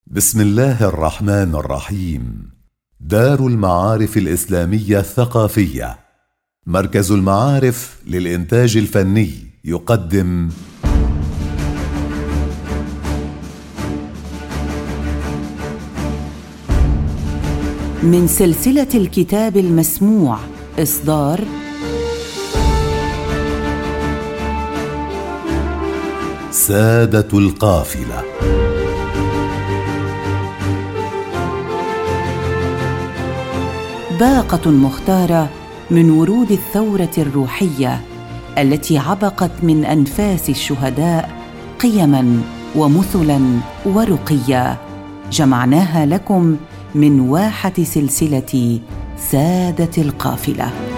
بسم الله الرحمن الرحيم. دار المعارف الإسلامية الثقافية، مركز المعارف للإنتاج الفني، يقدم من سلسلة الكتاب المسموع، إصدار سادة القافلة. باقة مختارة من ورود الثورة الروحية التي عبقت من أنفاس الشهداء قيماً ومثلاً ورقية، جمعناها لكم من واحة سلسلة سادة القافلة.